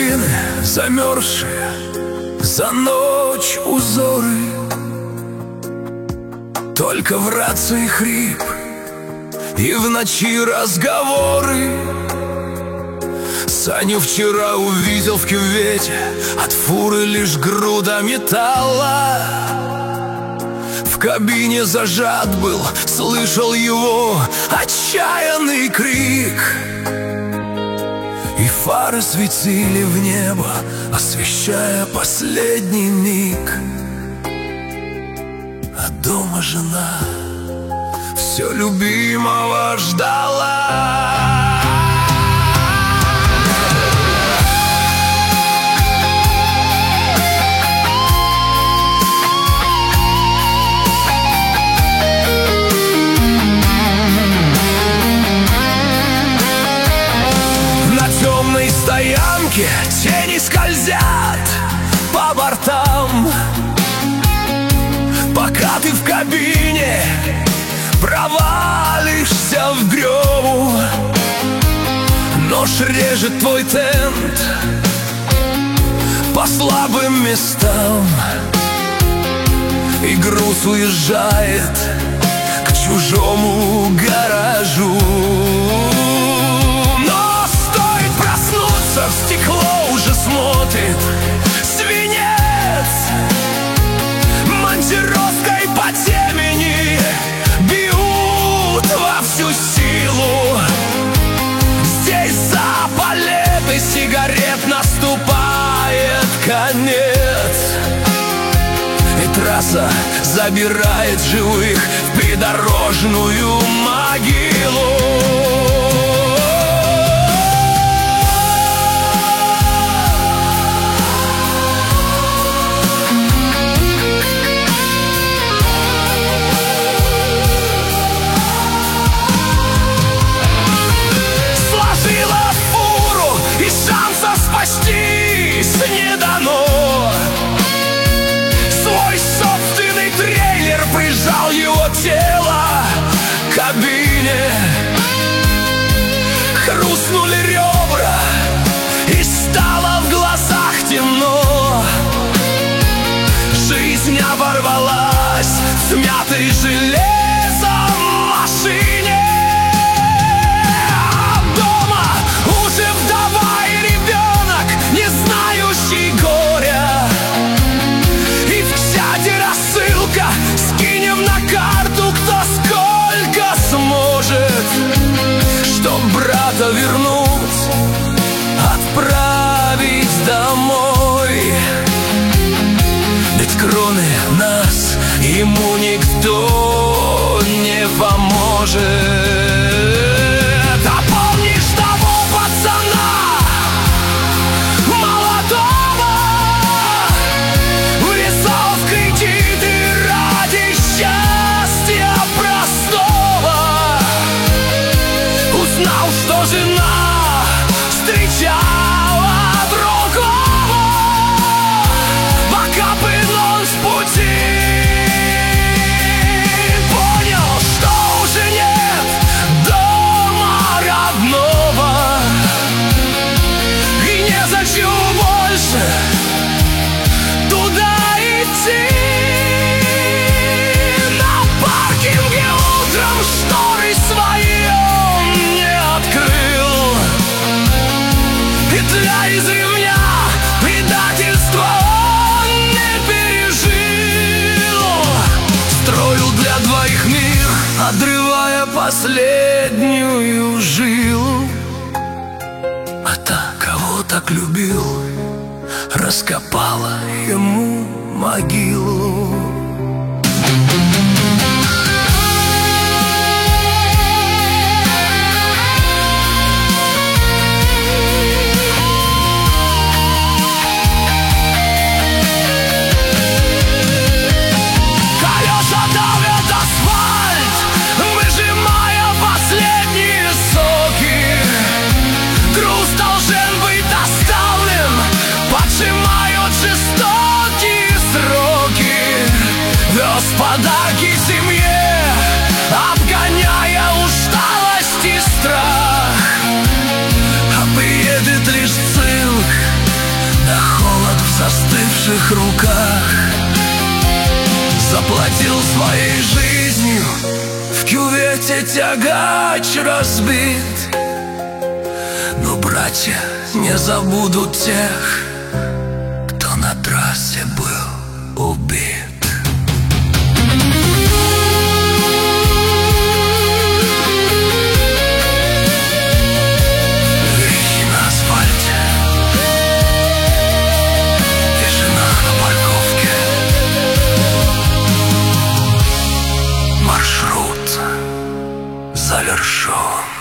картины замерзшие, за ночь узоры. Только в рации хрип и в ночи разговоры. Саню вчера увидел в кювете, от фуры лишь груда металла. В кабине зажат был, слышал его отчаянный крик. И фары светили в небо, освещая последний миг. А дома жена все любимого ждала. Стоянки тени скользят по бортам, пока ты в кабине провалишься в грёву. Нож режет твой тент по слабым местам, и груз уезжает к чужому гаражу. В стекло уже смотрит свинец, монтировкой по темени бьют во всю силу. Здесь за палеты сигарет наступает конец, и трасса забирает живых в придорожную могилу. Спастись не дано. Свой собственный трейлер прижал его тело к кабине. Хрустнули ребра, и стало в глазах темно. Жизнь оборвалась, смятый железом машине. Скинем на карту, кто сколько сможет, чтоб брата вернуть, отправить домой. Ведь кроме нас ему никто не поможет. А помнишь того пацана молодого, влезал в кредиты счастья простого? Узнал, что жена встречала другого, пока был он с пути. Понял, что уже нет дома родного, и незачем больше туда идти. Шторы свои он не открыл, и для изревня предательства он не пережил. Строил для двоих мир, отрывая последнюю жилу. А та, кого так любил, раскопала ему могилу. Подарки семье, обгоняя усталость и страх. А приедет лишь цинк своих руках, заплатил своей жизнью, в кювете тягач разбит. Но братья не забудут тех, кто на трассе был убит. Грехи на асфальте, тишина на парковке, маршрут завершен.